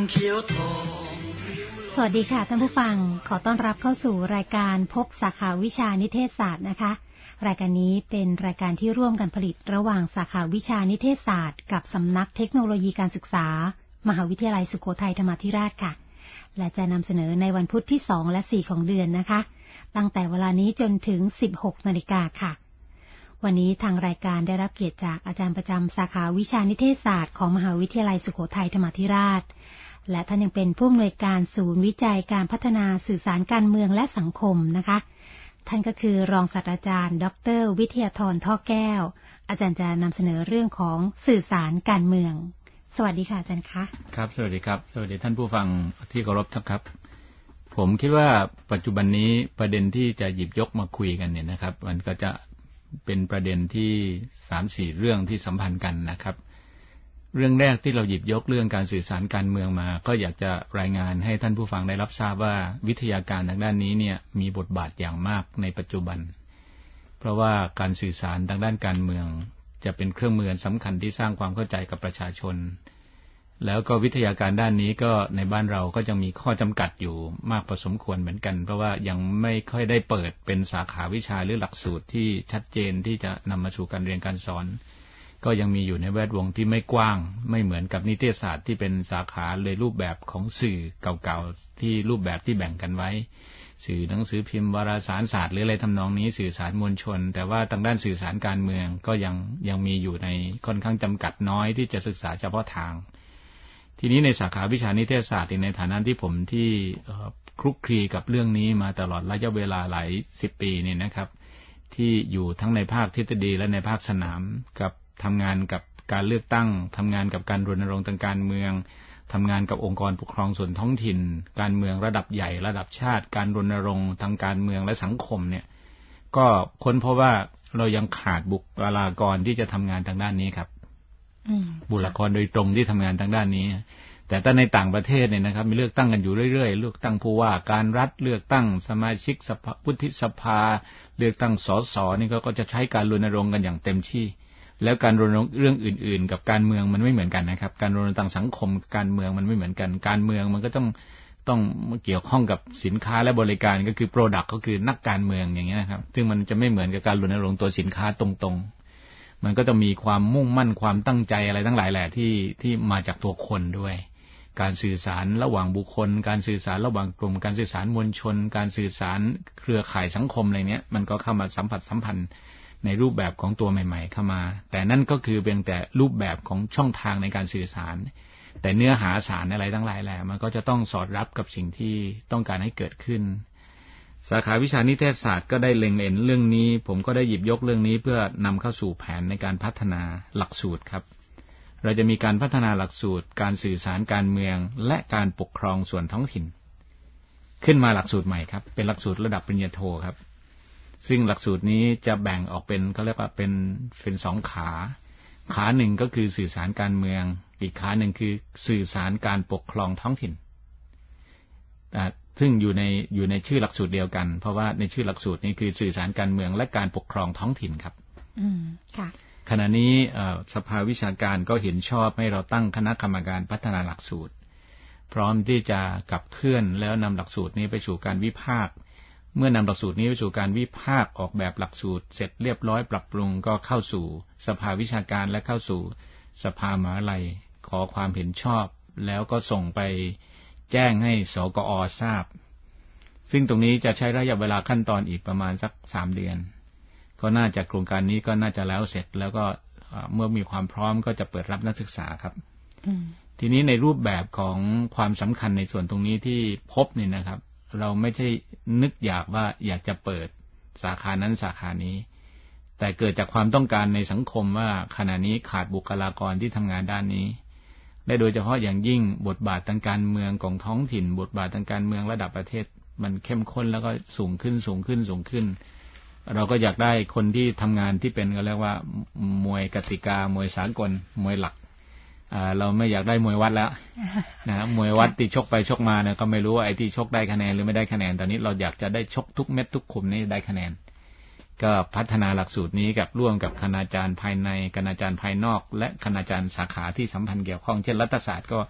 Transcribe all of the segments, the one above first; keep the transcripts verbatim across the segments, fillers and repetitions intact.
เขียวทองสวัสดีค่ะท่านผู้ฟังขอต้อนรับเข้าสู่รายการพบสาขาวิชานิเทศศาสตร์นะคะรายการนี้เป็นรายการที่ร่วมกันผลิตระหว่างสาขาวิชานิเทศศาสตร์กับสำนักเทคโนโลยีการศึกษามหาวิทยาลัยสุโขทัยธรรมาธิราชค่ะและจะนำเสนอในวันพุธที่สองและสี่ของเดือนนะคะตั้งแต่เวลานี้จนถึงสิบหกนาฬิกาค่ะวันนี้ทางรายการได้รับเกียรติจากอาจารย์ประจำสาขาวิชานิเทศศาสตร์ของมหาวิทยาลัยสุโขทัยธรรมาธิราชและท่านยังเป็นผู้อำนวยการศูนย์วิจัยการพัฒนาสื่อสารการเมืองและสังคมนะคะท่านก็คือรองศาสตราจารย์ดร.วิทยาธรท่อแก้วอาจารย์จะนำเสนอเรื่องของสื่อสารการเมืองสวัสดีค่ะอาจารย์คะครับสวัสดีครับสวัสดีท่านผู้ฟังที่เคารพครับผมคิดว่าปัจจุบันนี้ประเด็นที่จะหยิบยกมาคุยกันเนี่ยนะครับมันก็จะเป็นประเด็นที่ สามสี่ เรื่องที่สัมพันธ์กันนะครับเรื่องแรกที่เราหยิบยกเรื่องการสื่อสารการเมืองมาก็อยากจะรายงานให้ท่านผู้ฟังได้รับทราบว่าวิทยาการทางด้านนี้เนี่ยมีบทบาทอย่างมากในปัจจุบันเพราะว่าการสื่อสารทางด้านการเมืองจะเป็นเครื่องมือสำคัญที่สร้างความเข้าใจกับประชาชนแล้วก็วิทยาการด้านนี้ก็ในบ้านเราก็ยังมีข้อจำกัดอยู่มากพอสมควรเหมือนกันเพราะว่ายังไม่ค่อยได้เปิดเป็นสาขาวิชาหรือหลักสูตรที่ชัดเจนที่จะนำมาสู่การเรียนการสอนก็ยังมีอยู่ในแวดวงที่ไม่กว้างไม่เหมือนกับนิเทศศาสตร์ที่เป็นสาขาเลยรูปแบบของสื่อเก่าๆที่รูปแบบที่แบ่งกันไว้สื่อหนังสือพิมพ์วารสารศาสตร์หรืออะไรทำนองนี้สื่อสารมวลชนแต่ว่าทางด้านสื่อสารการเมืองก็ยังยังมีอยู่ในค่อนข้างจำกัดน้อยที่จะศึกษาเฉพาะทางทีนี้ในสาขาวิชานิเทศศาสตร์ในฐานะที่ผมที่คลุกคลีกับเรื่องนี้มาตลอดระยะเวลาหลายสิบปีนี่นะครับที่อยู่ทั้งในภาคทฤษฎีและในภาคสนามกับทำงานกับการเลือกตั้งทำงานกับการรณรงค์ทางการเมืองทำงานกับองค์กรปกครองส่วนท้องถิ่นการเมืองระดับใหญ่ระดับชาติการรณรงค์ทางการเมืองและสังคมเนี่ยก็ค้นพบว่าเรายังขาดบุคลากรที่จะทำงานทางด้านนี้ครับบุคลากรโดยตรงที่ทำงานทางด้านนี้แต่ถ้าในต่างประเทศเนี่ยนะครับมีเลือกตั้งกันอยู่เรื่อยๆเลือกตั้งผู้ว่าการรัฐเลือกตั้งสมาชิกสภาวุฒิสภาเลือกตั้งสสนี่ก็จะใช้การรณรงค์กันอย่างเต็มที่แล้วการรณรงค์เรื่องอื่นๆกับการเมืองมันไม่เหมือนกันนะครับการรณรงค์ทางสังคมการเมืองมันไม่เหมือนกันการเมืองมันก็ต้องต้องเกี่ยวข้องกับสินค้าและบริการก็คือ product ก็คือนักการเมืองอย่างเงี้ยนะครับซึ่งมันจะไม่เหมือนกับการรณรงค์ตัวสินค้าตรงๆมันก็จะมีความมุ่งมั่นความตั้งใจอะไรทั้งหลายแหละที่ที่มาจากตัวคนด้วยการสื่อสารระหว่างบุคคลการสื่อสารระหว่างกลุ่มการสื่อสารมวลชนการสื่อสารเครือข่ายสังคมอะไรเนี้ยมันก็เข้ามาสัมผัสสัมพันธ์ในรูปแบบของตัวใหม่ๆเข้ามาแต่นั่นก็คือเพียงแต่รูปแบบของช่องทางในการสื่อสารแต่เนื้อหาสารอะไรทั้งหลายแหละมันก็จะต้องสอดรับกับสิ่งที่ต้องการให้เกิดขึ้นสาขาวิชานิเทศศาสตร์ก็ได้เล็งเห็นเรื่องนี้ผมก็ได้หยิบยกเรื่องนี้เพื่อนำเข้าสู่แผนในการพัฒนาหลักสูตรครับเราจะมีการพัฒนาหลักสูตรการสื่อสารการเมืองและการปกครองส่วนท้องถิ่นขึ้นมาหลักสูตรใหม่ครับเป็นหลักสูตรระดับปริญญาโทครับซึ่งหลักสูตรนี้จะแบ่งออกเป็นเขาเรียกว่าเป็นเป็นสองขาขาหนึ่งก็คือสื่อสารการเมืองอีกขาหนึ่งคือสื่อสารการปกครองท้องถิ่นซึ่งอยู่ในอยู่ในชื่อหลักสูตรเดียวกันเพราะว่าในชื่อหลักสูตรนี้คือสื่อสารการเมืองและการปกครองท้องถิ่นครับอืมค่ะขณะนี้สภาวิชาการก็เห็นชอบให้เราตั้งคณะกรรมการพัฒนาหลักสูตรพร้อมที่จะขับเคลื่อนแล้วนำหลักสูตรนี้ไปสู่การวิพากษ์เมื่อนำหลักสูตรนี้ไปสู่การวิพากษ์ออกแบบหลักสูตรเสร็จเรียบร้อยปรับปรุงก็เข้าสู่สภาวิชาการและเข้าสู่สภามหาวิทยาลัยขอความเห็นชอบแล้วก็ส่งไปแจ้งให้สกอ.ทราบซึ่งตรงนี้จะใช้ระยะเวลาขั้นตอนอีกประมาณสักสามเดือนก็น่าจะโครงการนี้ก็น่าจะแล้วเสร็จแล้วก็เมื่อมีความพร้อมก็จะเปิดรับนักศึกษาครับทีนี้ในรูปแบบของความสำคัญในส่วนตรงนี้ที่พบนี่นะครับเราไม่ใช่นึกอยากว่าอยากจะเปิดสาขานั้นสาขานี้แต่เกิดจากความต้องการในสังคมว่าขณะนี้ขาดบุคลากรที่ทำงานด้านนี้และโดยเฉพาะอย่างยิ่งบทบาททางการเมืองของท้องถิ่นบทบาททางการเมืองระดับประเทศมันเข้มข้นแล้วก็สูงขึ้นสูงขึ้นสูงขึ้นเราก็อยากได้คนที่ทำงานที่เป็นก็เรียกว่ามวยกติกามวยสากลมวยหลักเราไม่อยากได้มวยวัดแล้วนะมวยวัดที่ชกไปชกมาเนี่ยก็ไม่รู้ว่าไอ้ที่ชกได้คะแนนหรือไม่ได้คะแนนตอนนี้เราอยากจะได้ชกทุกเม็ดทุกขุมนี่ได้คะแนนก็พัฒนาหลักสูตรนี้กับร่วมกับคณาจารย์ภายในคณาจารย์ภายนอกและคณาจารย์สาขาที่สัมพันธ์เกี่ยวข้องเช่นรัฐศาสตร์ก็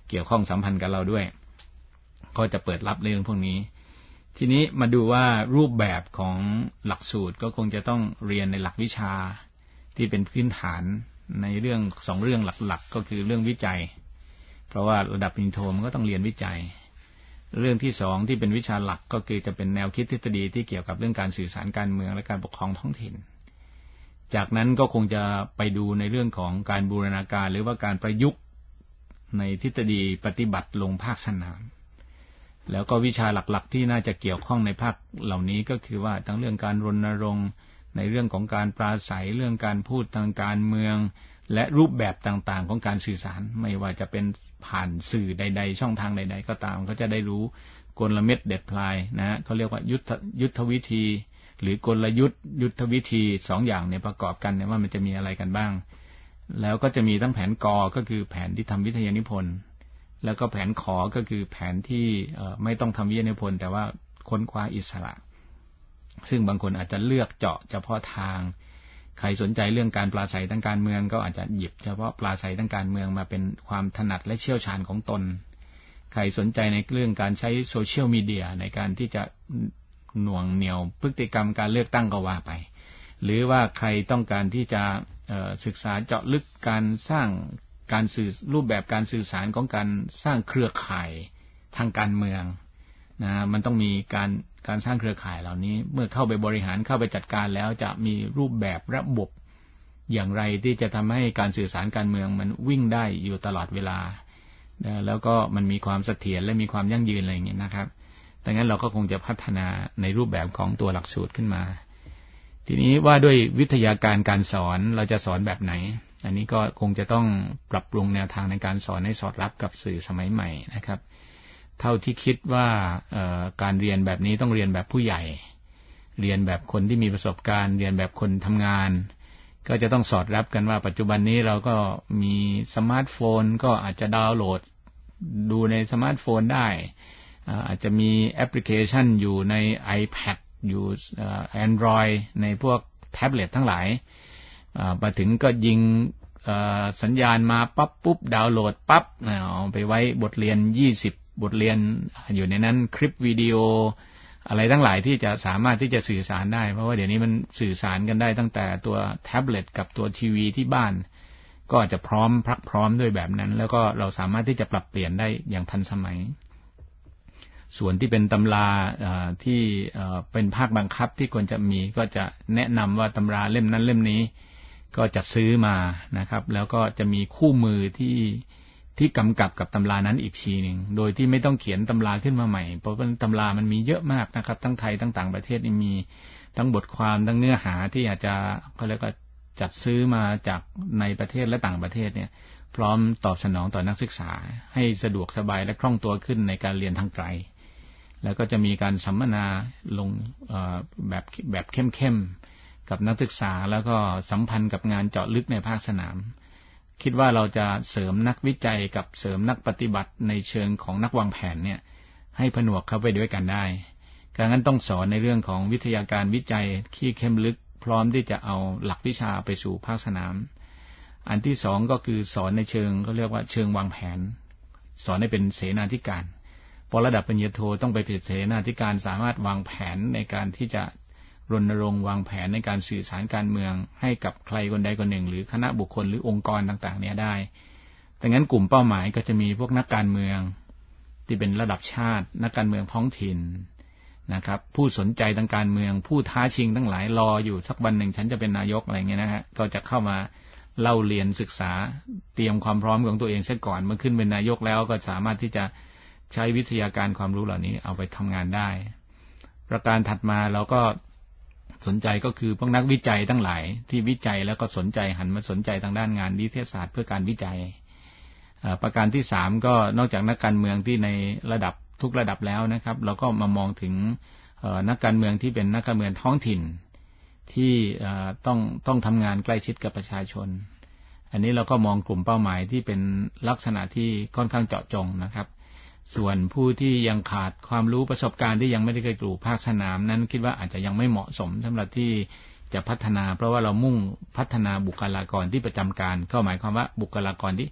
เกี่ยวข้องสัมพันธ์กับเราด้วยก็จะเปิดรับเรื่องพวกนี้ทีนี้มาดูว่ารูปแบบของหลักสูตรก็คงจะต้องเรียนในหลักวิชาที่เป็นพื้นฐานในเรื่องสองเรื่องหลักๆก็คือเรื่องวิจัยเพราะว่าระดับปริญญาโทมันก็ต้องเรียนวิจัยเรื่องที่สองที่เป็นวิชาหลักก็คือจะเป็นแนวคิดทฤษฎีที่เกี่ยวกับเรื่องการสื่อสารการเมืองและการปกครองท้องถิ่นจากนั้นก็คงจะไปดูในเรื่องของการบูรณาการหรือว่าการประยุกต์ในทฤษฎีปฏิบัติลงภาคสนามแล้วก็วิชาหลักๆที่น่าจะเกี่ยวข้องในภาคเหล่านี้ก็คือว่าทั้งเรื่องการรณรงค์ในเรื่องของการปราศัยเรื่องการพูดทางการเมืองและรูปแบบต่างๆของการสื่อสารไม่ว่าจะเป็นผ่านสื่อใดๆช่องทางใดๆก็ตามเขาจะได้รู้กลเม็ดเด็ดพลายนะฮะเขาเรียกว่ายุทธยุทธวิธีหรือกลยุทธ์ยุทธวิธีสองอย่างเนี่ยประกอบกันเนี่ยว่ามันจะมีอะไรกันบ้างแล้วก็จะมีทั้งแผนกก็คือแผนที่ทำวิทยานิพนธ์แล้วก็แผนขอก็คือแผนที่ไม่ต้องทำวิทยานิพนธ์แต่ว่าค้นคว้าอิสระซึ่งบางคนอาจจะเลือกเจาะเฉพาะทางใครสนใจเรื่องการปราศัยทางการเมืองก็อาจจะหยิบเฉพาะปราศัยทางการเมืองมาเป็นความถนัดและเชี่ยวชาญของตนใครสนใจในเรื่องการใช้โซเชียลมีเดียในการที่จะหน่วงเหนี่ยวพฤติกรรมการเลือกตั้งก็ว่าไปหรือว่าใครต้องการที่จะศึกษาเจาะลึกการสร้างการสื่อรูปแบบการสื่อสารของการสร้างเครือข่ายทางการเมืองนะมันต้องมีการการสร้างเครือข่ายเหล่านี้เมื่อเข้าไปบริหารเข้าไปจัดการแล้วจะมีรูปแบบระบบอย่างไรที่จะทำให้การสื่อสารการเมืองมันวิ่งได้อยู่ตลอดเวลาแล้วก็มันมีความเสถียรและมีความยั่งยืนอะไรอย่างนี้นะครับดังนั้นเราก็คงจะพัฒนาในรูปแบบของตัวหลักสูตรขึ้นมาทีนี้ว่าด้วยวิทยาการการสอนเราจะสอนแบบไหนอันนี้ก็คงจะต้องปรับปรุงแนวทางในการสอนให้สอดรับกับสื่อสมัยใหม่นะครับเท่าที่คิดว่าการเรียนแบบนี้ต้องเรียนแบบผู้ใหญ่เรียนแบบคนที่มีประสบการณ์เรียนแบบคนทำงานก็จะต้องสอดรับกันว่าปัจจุบันนี้เราก็มีสมาร์ทโฟนก็อาจจะดาวน์โหลดดูในสมาร์ทโฟนได้อาจจะมีแอปพลิเคชันอยู่ใน iPad อยู่ Android ในพวกแท็บเล็ตทั้งหลายมาถึงก็ยิงสัญญาณมาปั๊บปุ๊บดาวน์โหลดปั๊บเอาไปไว้บทเรียนยี่สิบบทเรียนอยู่ในนั้นคลิปวิดีโออะไรทั้งหลายที่จะสามารถที่จะสื่อสารได้เพราะว่าเดี๋ยวนี้มันสื่อสารกันได้ตั้งแต่ตัวแท็บเล็ตกับตัวทีวีที่บ้านก็จะพร้อมพรักพร้อมด้วยแบบนั้นแล้วก็เราสามารถที่จะปรับเปลี่ยนได้อย่างทันสมัยส่วนที่เป็นตำราที่เป็นภาคบังคับที่ควรจะมีก็จะแนะนำว่าตำราเล่มนั้นเล่มนี้ก็จะซื้อมานะครับแล้วก็จะมีคู่มือที่ที่กำกับกับตำรานั้นอีกทีหนึ่งโดยที่ไม่ต้องเขียนตำราขึ้นมาใหม่เพราะว่าตำรามันมีเยอะมากนะครับทั้งไทยทั้งต่างประเทศนี่มีทั้งบทความทั้งเนื้อหาที่อาจจะเขาเรียกว่าจัดซื้อมาจากในประเทศและต่างประเทศเนี่ยพร้อมตอบสนองต่อนักศึกษาให้สะดวกสบายและคล่องตัวขึ้นในการเรียนทางไกลแล้วก็จะมีการสัมมนาลงแบบแบบเข้มๆกับนักศึกษาแล้วก็สัมพันธ์กับงานเจาะลึกในภาคสนามคิดว่าเราจะเสริมนักวิจัยกับเสริมนักปฏิบัติในเชิงของนักวางแผนเนี่ยให้ผนวกเข้าไปด้วยกันได้การนั้นต้องสอนในเรื่องของวิทยาการวิจัยที่เข้มลึกพร้อมที่จะเอาหลักวิชาไปสู่ภาคสนามอันที่สองก็คือสอนในเชิงเขาเรียกว่าเชิงวางแผนสอนให้เป็นเสนาธิการพอระดับปริญญาโทต้องไปเป็นเสนาธิการสามารถวางแผนในการที่จะรณรงค์วางแผนในการสื่อสารการเมืองให้กับใครคนใดคนหนึ่งหรือคณะบุคคลหรือองค์กรต่างๆเนี่ยได้ดังนั้นกลุ่มเป้าหมายก็จะมีพวกนักการเมืองที่เป็นระดับชาตินักการเมืองท้องถิ่นนะครับผู้สนใจทางการเมืองผู้ท้าชิงทั้งหลายรออยู่สักวันหนึ่งฉันจะเป็นนายกอะไรเงี้ยนะฮะก็จะเข้ามาเล่าเรียนศึกษาเตรียมความพร้อมของตัวเองเสียก่อนเมื่อขึ้นเป็นนายกแล้วก็สามารถที่จะใช้วิทยาการความรู้เหล่านี้เอาไปทำงานได้ประการถัดมาเราก็สนใจก็คือพวกนักวิจัยทั้งหลายที่วิจัยแล้วก็สนใจหันมาสนใจทางด้านงานนิเทศศาสตร์เพื่อการวิจัยประการที่สามก็นอกจากนักการเมืองที่ในระดับทุกระดับแล้วนะครับเราก็มามองถึงนักการเมืองที่เป็นนักการเมืองท้องถิ่นที่ต้องต้องทำงานใกล้ชิดกับประชาชนอันนี้เราก็มองกลุ่มเป้าหมายที่เป็นลักษณะที่ค่อนข้างเจาะจงนะครับส่วนผู้ที่ยังขาดความรู้ประสบการณ์ที่ยังไม่ได้เคยอยู่ภาคสนามนั้นคิดว่าอาจจะยังไม่เหมาะสมสำหรับที่จะพัฒนาเพราะว่าเรามุ่งพัฒนาบุคลากรที่ประจำการก็หมายความว่าบุคลากรที่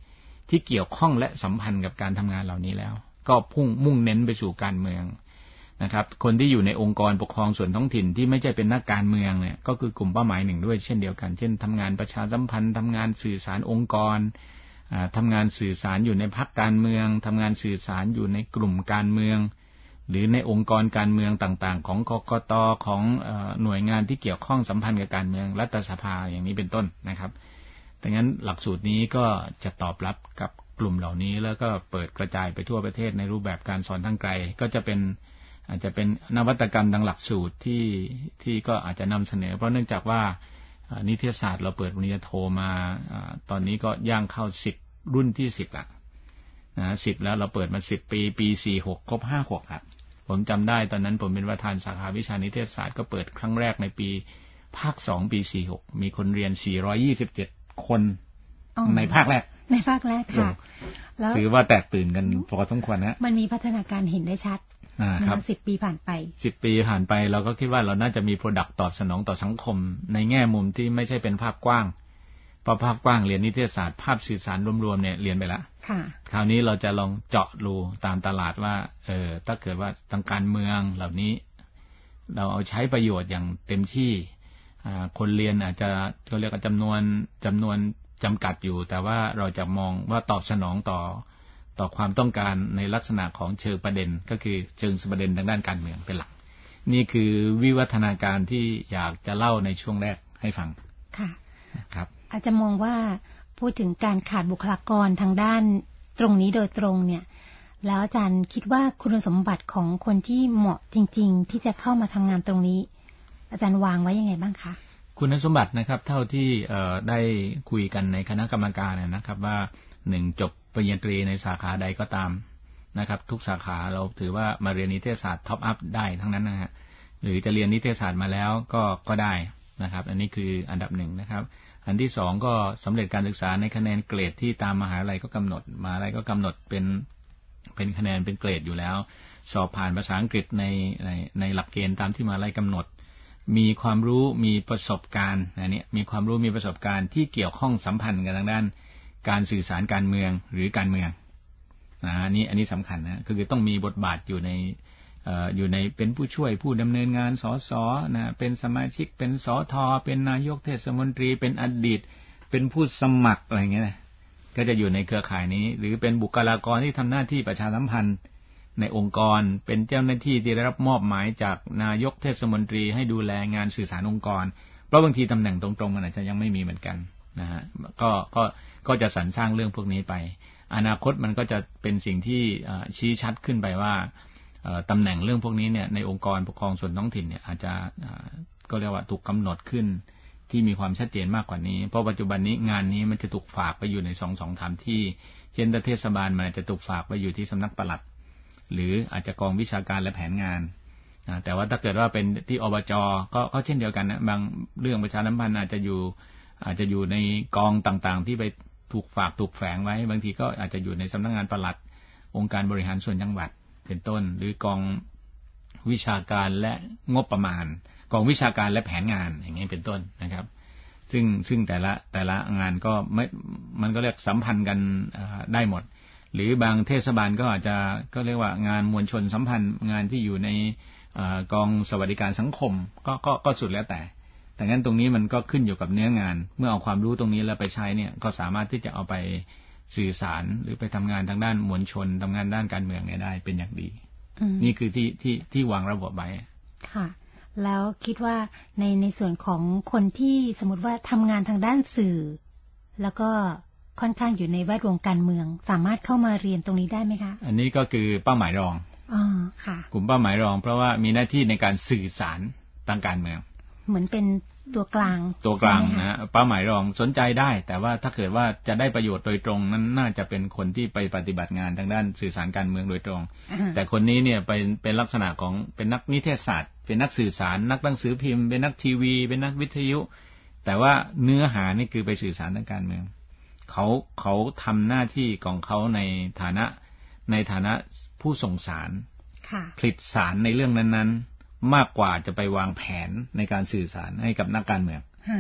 ที่เกี่ยวข้องและสัมพันธ์กับการทำงานเหล่านี้แล้วก็พุ่งมุ่งเน้นไปสู่การเมืองนะครับคนที่อยู่ในองค์กรปกครองส่วนท้องถิ่นที่ไม่ใช่เป็นนักการเมืองเนี่ยก็คือกลุ่มเป้าหมายหนึ่งด้วยเช่นเดียวกันเช่นทำงานประชาสัมพันธ์ทำงานสื่อสารองค์กรทำงานสื่อสารอยู่ในพรรคการเมืองทำงานสื่อสารอยู่ในกลุ่มการเมืองหรือในองค์กรการเมืองต่างๆของกกต.ของหน่วยงานที่เกี่ยวข้องสัมพันธ์กับการเมืองรัฐสภาอย่างนี้เป็นต้นนะครับดังนั้นหลักสูตรนี้ก็จะตอบรับกับกลุ่มเหล่านี้แล้วก็เปิดกระจายไปทั่วประเทศในรูปแบบการสอนทางไกลก็จะเป็นอาจจะเป็นนวัตกรรมทางหลักสูตรที่ที่ก็อาจจะนำเสนอเพราะเนื่องจากว่านิเทศศาสตร์เราเปิดปริญญาโทมาตอนนี้ก็ย่างเข้าสิบรุ่นที่สิบละนะสิบแล้วเราเปิดมาสิบปีปีสี่หกครบห้าขวบครับผมจำได้ตอนนั้นผมเป็นประธานสาขาวิชานิเทศศาสตร์ก็เปิดครั้งแรกในปีภาคสองปีสี่หกมีคนเรียนสี่ร้อยยี่สิบเจ็ดคนในภาคแรกในภาคแรกค่ะแล้วถือว่าแตกตื่นกันพอสมควรนะมันมีพัฒนาการเห็นได้ชัดนะครับสิบปีผ่านไปสิบปีผ่านไปเราก็คิดว่าเราน่าจะมีโปรดักต์ตอบสนองต่อสังคมในแง่มุมที่ไม่ใช่เป็นภาพกว้างเพราะภาพกว้างเรียนนิเทศศาสตร์ภาพสื่อสารรวมๆเนี่ยเรียนไปแล้วคราวนี้เราจะลองเจาะรูตามตลาดว่าเออถ้าเกิดว่าทางการเมืองเหล่านี้เราเอาใช้ประโยชน์อย่างเต็มที่คนเรียนอาจจะเขาเรียกว่าจำนวนจำนวนจำกัดอยู่แต่ว่าเราจะมองว่าตอบสนองต่อต่อความต้องการในลักษณะของเชิงประเด็นก็คือเชิงประเด็นทางด้านการเมืองเป็นหลักนี่คือวิวัฒนาการที่อยากจะเล่าในช่วงแรกให้ฟังค่ะครับอาจจะมองว่าพูดถึงการขาดบุคลากรทางด้านตรงนี้โดยตรงเนี่ยแล้วอาจารย์คิดว่าคุณสมบัติของคนที่เหมาะจริงๆที่จะเข้ามาทำงานตรงนี้อาจารย์วางไว้ยังไงบ้างคะคุณสมบัตินะครับเท่าที่ได้คุยกันในคณะกรรมการนะครับว่าหนึ่งจบปริญญาตรีในสาขาใดก็ตามนะครับทุกสาขาเราถือว่ามาเรียนนิเทศศาสตร์ท็อปอัพได้ทั้งนั้นนะฮะหรือจะเรียนนิเทศศาสตร์มาแล้วก็ก็ได้นะครับอันนี้คืออันดับหนึ่งนะครับอันที่สองก็สำเร็จการศึกษาในคะแนนเกรดที่ตามมหาวิทยาลัยก็กำหนดมหาวิทยาลัยก็กำหนดเป็นเป็นคะแนนเป็นเกรดอยู่แล้วสอบผ่านภาษาอังกฤษในในในหลักเกณฑ์ตามที่มหาวิทยาลัยกำหนดมีความรู้มีประสบการณ์อันนี้มีความรู้มีประสบการณ์ที่เกี่ยวข้องสัมพันธ์กันทางด้านการสื่อสารการเมืองหรือการเมืองนะอันนี้อันนี้สำคัญนะคือต้องมีบทบาทอยู่ในเอ่ออยู่ในเป็นผู้ช่วยผู้ดำเนินงานสสนะเป็นสมาชิกเป็นสทเป็นนายกเทศมนตรีเป็นอดีตเป็นผู้สมัครอะไรอย่างเงี้ยก็จะอยู่ในเครือข่ายนี้หรือเป็นบุคลากรที่ทำหน้าที่ประชาสัมพันธ์ในองค์กรเป็นเจ้าหน้าที่ที่ได้รับมอบหมายจากนายกเทศมนตรีให้ดูแลงานสื่อสารองค์กรเพราะบางทีตำแหน่งตรงๆมันอาจจะยังไม่มีเหมือนกันนะฮะก็ก็ก็จะสรรสร้างเรื่องพวกนี้ไปอนาคตมันก็จะเป็นสิ่งที่ชี้ชัดขึ้นไปว่าตำแหน่งเรื่องพวกนี้เนี่ยในองค์กรปกครองส่วนท้องถิ่นเนี่ยอาจจะก็เรียกว่าถูกกำหนดขึ้นที่มีความชัดเจนมากกว่านี้เพราะปัจจุบันนี้งานนี้มันจะถูกฝากไปอยู่ในสองสองฐานที่เช่นเทศบาลมันอาจจะถูกฝากไปอยู่ที่สำนักปลัดหรืออาจจะกองวิชาการและแผนงานแต่ว่าถ้าเกิดว่าเป็นที่อบจ.ก็ก็เช่นเดียวกันนะบางเรื่องประชาสัมพันธ์อาจจะอยู่อาจจะอยู่ในกองต่างๆที่ไปถูกฝากถูกแฝงไว้บางทีก็อาจจะอยู่ในสำนักงานปลัดองค์การบริหารส่วนจังหวัดเป็นต้นหรือกองวิชาการและงบประมาณกองวิชาการและแผนงานอย่างนี้เป็นต้นนะครับซึ่งซึ่งแต่ละแต่ละงานก็ไม่มันก็เรียกสัมพันธ์กันได้หมดหรือบางเทศบาลก็อาจจะก็เรียกว่างานมวลชนสัมพันธ์งานที่อยู่ในกองสวัสดิการสังคมก็ก็ก็สุดแล้วแต่แต่งั้นตรงนี้มันก็ขึ้นอยู่กับเนื้องานเมื่อเอาความรู้ตรงนี้แล้วไปใช้เนี่ยก็สามารถที่จะเอาไปสื่อสารหรือไปทำงานทางด้านมวลชนทำงานด้านการเมืองเนี่ยได้เป็นอย่างดีนี่คือที่ที่ที่วางระบบไว้ค่ะแล้วคิดว่าในในส่วนของคนที่สมมติว่าทำงานทางด้านสื่อแล้วก็ค่อนข้างอยู่ในแวดวงการเมืองสามารถเข้ามาเรียนตรงนี้ได้ไหมคะอันนี้ก็คือเป้าหมายรองอ๋อค่ะกลุ่มเป้าหมายรองเพราะว่ามีหน้าที่ในการสื่อสารทางการเมืองเหมือนเป็นตัวกลางตัวกลางนะเป้าหมายรองสนใจได้แต่ว่าถ้าเกิดว่าจะได้ประโยชน์โดยตรงนั้นน่าจะเป็นคนที่ไปปฏิบัติงานทางด้านสื่อสารการเมืองโดยตรงแต่คนนี้เนี่ยเป็นเป็นลักษณะของเป็นนักนิเทศศาสตร์เป็นนักสื่อสารนักหนังสือพิมพ์เป็นนักทีวีเป็นนักวิทยุแต่ว่าเนื้อหานี่คือไปสื่อสารทางการเมืองเขาเขาทำหน้าที่ของเขาในฐานะในฐานะผู้ส่งสารผลิตสารในเรื่องนั้นๆมากกว่าจะไปวางแผนในการสื่อสารให้กับนักการเมือง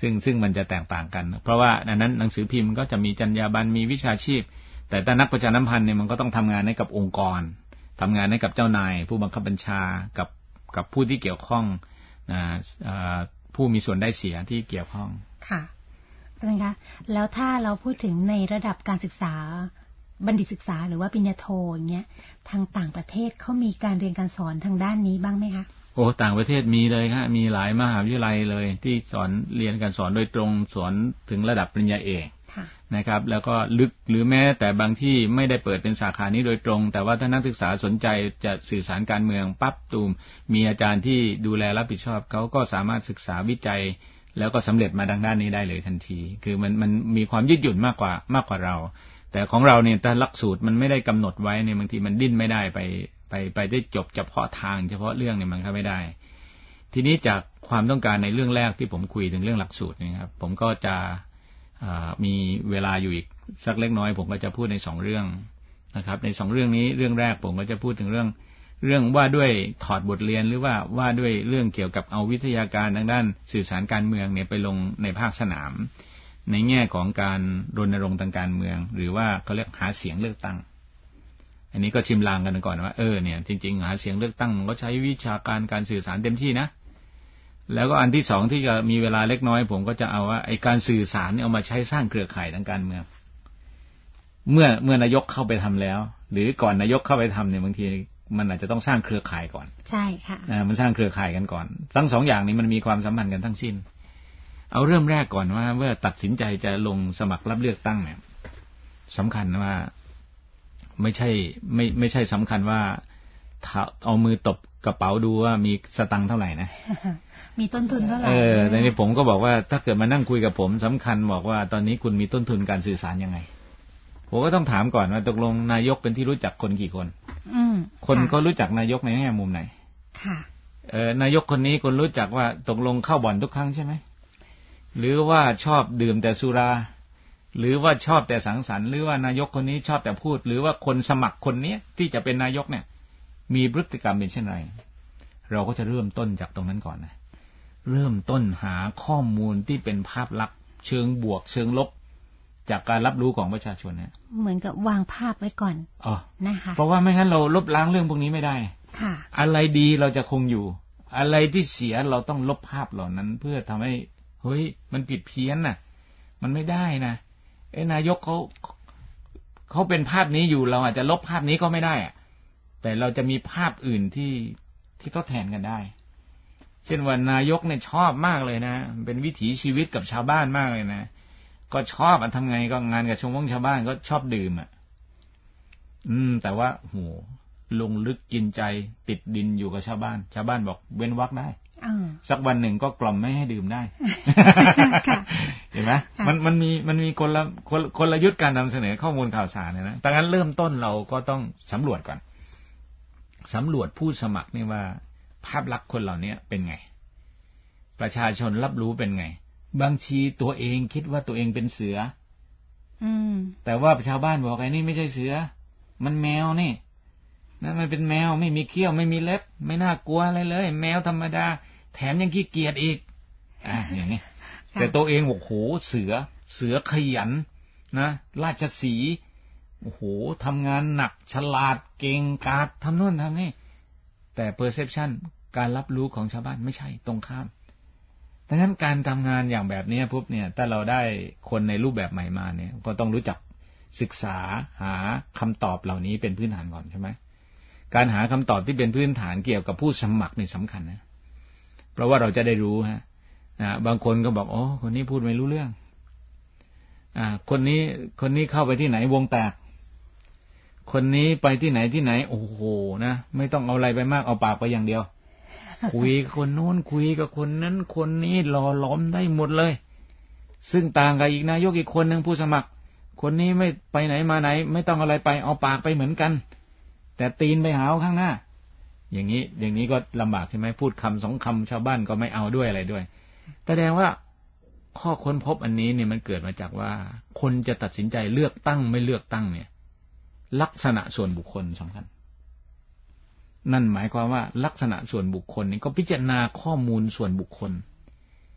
ซึ่งซึ่งมันจะแตกต่างกันเพราะว่าอันนั้นหนังสือพิมพ์ก็จะมีจรรยาบรรณมีวิชาชีพแต่ถ้านักประชาสัมพันธ์เนี่ยมันก็ต้องทำงานให้กับองค์กรทำงานให้กับเจ้านายผู้บังคับบัญชากับกับผู้ที่เกี่ยวข้องผู้มีส่วนได้เสียที่เกี่ยวข้องค่ะนะคะแล้วถ้าเราพูดถึงในระดับการศึกษาบัณฑิตศึกษาหรือว่าปริญญาโทอย่างเงี้ยทางต่างประเทศเขามีการเรียนการสอนทางด้านนี้บ้างไหมคะโอ้ต่างประเทศมีเลยครับมีหลายมหาวิทยาลัยเลยที่สอนเรียนการสอนโดยตรงสอนถึงระดับปริญญาเอกนะครับแล้วก็ลึกหรือแม้แต่บางที่ไม่ได้เปิดเป็นสาขานี้โดยตรงแต่ว่าถ้านักศึกษาสนใจจะสื่อสารการเมืองปั๊บตูมมีอาจารย์ที่ดูแลรับผิดชอบเขาก็สามารถศึกษาวิจัยแล้วก็สำเร็จมาดังด้านนี้ได้เลยทันทีคือมันมันมีความยืดหยุ่นมากกว่ามากกว่าเราแต่ของเราเนี่ยแต่หลักสูตรมันไม่ได้กำหนดไว้เนี่ยบางทีมันดิ้นไม่ได้ไปไปไปได้จบเฉพาะทางเฉพาะเรื่องเนี่ยมันก็ไม่ได้ทีนี้จากความต้องการในเรื่องแรกที่ผมคุยถึงเรื่องหลักสูตรนะครับผมก็จะมีเวลาอยู่อีกสักเล็กน้อยผมก็จะพูดในสองเรื่องนะครับในสองเรื่องนี้เรื่องแรกผมก็จะพูดถึงเรื่องเรื่องว่าด้วยถอดบทเรียนหรือว่าว่าด้วยเรื่องเกี่ยวกับเอาวิทยาการทางด้านสื่อสารการเมืองเนี่ยไปลงในภาคสนามในแง่ของการรณรงค์ทางการเมืองหรือว่าเขาเรียกหาเสียงเลือกตั้งอันนี้ก็ชิมลางกันก่อนว่าเออเนี่ยจริงๆหาเสียงเลือกตั้งก็ใช้วิชาการการสื่อสารเต็มที่นะแล้วก็อันที่สองที่จะมีเวลาเล็กน้อยผมก็จะเอาว่าไอ้การสื่อสารเนี่ยเอามาใช้สร้างเครือข่ายทางการเมืองเมื่อเมื่อนายกเข้าไปทำแล้วหรือก่อนนายกเข้าไปทำเนี่ยบางทีมันอาจจะต้องสร้างเครือข่ายก่อนใช่ค่ะอ่ามันสร้างเครือข่ายกันก่อนทั้งสองอย่างนี้มันมีความสัมพันธ์กันทั้งสิ้นเอาเริ่มแรกก่อนว่าเมื่อตัดสินใจจะลงสมัครรับเลือกตั้งเนี่ยสำคัญว่าไม่ใช่ไม่ไม่ใช่สำคัญว่าเอามือตบกระเป๋าดูว่ามีสตังค์เท่าไหร่นะมีต้นทุนเท่าไหร่เออในนี้ผมก็บอกว่าถ้าเกิดมานั่งคุยกับผมสำคัญบอกว่าตอนนี้คุณมีต้นทุนการสื่อสารยังไงผมก็ต้องถามก่อนว่าตกลงนายกเป็นที่รู้จักคนกี่คนอืมคนก็รู้จักนายกในแง่มุมไหนค่ะเออนายกคนนี้คนรู้จักว่าตกลงเข้าบ่อนทุกครั้งใช่ไหมหรือว่าชอบดื่มแต่สุราหรือว่าชอบแต่สังสรรค์หรือว่านายกคนนี้ชอบแต่พูดหรือว่าคนสมัครคนนี้ที่จะเป็นนายกเนี่ยมีพฤติกรรมเป็นเช่นไรเราก็จะเริ่มต้นจากตรงนั้นก่อนนะเริ่มต้นหาข้อมูลที่เป็นภาพลักษณ์เชิงบวกเชิงลบจากการรับรู้ของประชาชนเนี่ยเหมือนกับวางภาพไว้ก่อนอ๋อนะคะเพราะว่าไม่งั้นเราลบล้างเรื่องพวกนี้ไม่ได้ค่ะอะไรดีเราจะคงอยู่อะไรที่เสียเราต้องลบภาพเหล่านั้นเพื่อทำให้เฮ้ยมันผิดเพี้ยนน่ะมันไม่ได้นะไอ้นายกเขาเขาเป็นภาพนี้อยู่เราอาจจะลบภาพนี้ก็ไม่ได้อะแต่เราจะมีภาพอื่นที่ที่ทดแทนกันได้เช่นว่านายกเนี่ยชอบมากเลยนะเป็นวิถีชีวิตกับชาวบ้านมากเลยนะก็ชอบอ่ะทำไงก็งานกับชาวบ้านชาวบ้านก็ชอบดื่มอ่ะอืมแต่ว่าโหลงลึกกินใจติดดินอยู่กับชาวบ้านชาวบ้านบอกเว้นวรรคได้สักวันหนึ่งก็กล่อมไม่ให้ดื่มได้ เห็นไหมมันมันมีมันมีคนละคนคนละยุทธการนำเสนอข้อมูลข่าวสารเนี่ยนะดังนั้นเริ่มต้นเราก็ต้องสำรวจก่อนสำรวจผู้สมัครนี่ว่าภาพลักษณ์คนเหล่านี้เป็นไงประชาชนรับรู้เป็นไงบางทีตัวเองคิดว่าตัวเองเป็นเสืออืมแต่ว่าชาวบ้านบอกไอ้นี่ไม่ใช่เสือมันแมวนี่นะมันเป็นแมวไม่มีเขี้ยวไม่มีเล็บไม่น่ากลัวอะไรเลยแมวธรรมดาแถมยังขี้เกียจอีกอ่าอย่างนี้ แต่ตัวเองบอกโหเสือเสือขยันนะราชสีห์โอ้โหทำงานหนักฉลาดเก่งกาจทำโน่นทำนี่แต่ perception การรับรู้ของชาวบ้านไม่ใช่ตรงข้ามดังนั้นการทำงานอย่างแบบนี้ปุ๊บเนี่ยถ้าเราได้คนในรูปแบบใหม่มาเนี่ยก็ต้องรู้จักศึกษาหาคำตอบเหล่านี้เป็นพื้นฐานก่อนใช่ไหมการหาคำตอบที่เป็นพื้นฐานเกี่ยวกับผู้สมัครนี่สำคัญนะเพราะว่าเราจะได้รู้ฮะอ่าบางคนก็บอกอ๋อคนนี้พูดไม่รู้เรื่องอ่าคนนี้คนนี้เข้าไปที่ไหนวงแตกคนนี้ไปที่ไหนที่ไหนโอ้โหนะไม่ต้องเอาอะไรไปมากเอาปากไปอย่างเดียว คุยคนโน้นคุยกับคนนั้นคนนี้หล่อหลอมได้หมดเลยซึ่งต่างกับอีกนายกอีกคนนึงผู้สมัครคนนี้ไม่ไปไหนมาไหนไม่ต้องอะไรไปเอาปากไปเหมือนกันแต่ตีนไปหาข้างหน้าอย่างนี้อย่างนี้ก็ลำบากใช่ไหมพูดคำสองคำชาวบ้านก็ไม่เอาด้วยอะไรด้วยแสดงว่าข้อค้นพบอันนี้เนี่ยมันเกิดมาจากว่าคนจะตัดสินใจเลือกตั้งไม่เลือกตั้งเนี่ยลักษณะส่วนบุคคลสำคัญนั่นหมายความว่าลักษณะส่วนบุคคลนี่ก็พิจารณาข้อมูลส่วนบุคคล